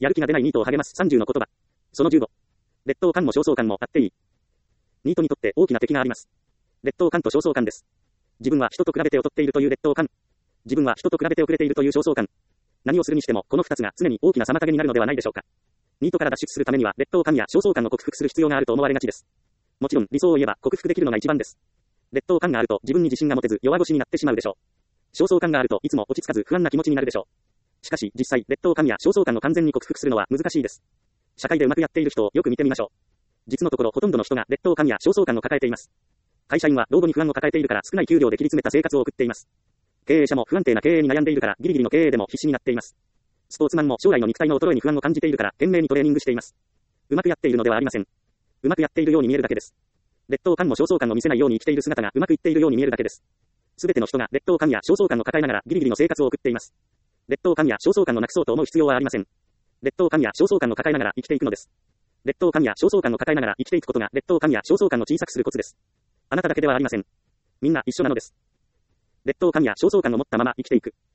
やる気が出ないニートを励ます30の言葉。その15。劣等感も焦燥感もあっていい。ニートにとって大きな敵があります。劣等感と焦燥感です。自分は人と比べて劣っているという劣等感。自分は人と比べて遅れているという焦燥感。何をするにしてもこの2つが常に大きな妨げになるのではないでしょうか。ニートから脱出するためには劣等感や焦燥感を克服する必要があると思われがちです。もちろん理想を言えば克服できるのが一番です。劣等感があると自分に自信が持てず弱腰になってしまうでしょう。焦燥感があるといつも落ち着かず不安な気持ちになるでしょう。しかし実際劣等感や焦燥感を完全に克服するのは難しいです。社会でうまくやっている人をよく見てみましょう。実のところほとんどの人が劣等感や焦燥感を抱えています。会社員は老後に不安を抱えているから少ない給料で切り詰めた生活を送っています。経営者も不安定な経営に悩んでいるからギリギリの経営でも必死になっています。スポーツマンも将来の肉体の衰えに不安を感じているから懸命にトレーニングしています。うまくやっているのではありません。うまくやっているように見えるだけです。劣等感も焦燥感を見せないように生きている姿がうまくいっているように見えるだけです。すべての人が劣等感や焦燥感を抱えながらギリギリの生活を送っています。劣等感や焦燥感をなくそうと思う必要はありません。劣等感や焦燥感を抱えながら生きていくのです。劣等感や焦燥感を抱えながら生きていくことが劣等感や焦燥感を小さくするコツです。あなただけではありません。みんな一緒なのです。劣等感や焦燥感を持ったまま生きていく。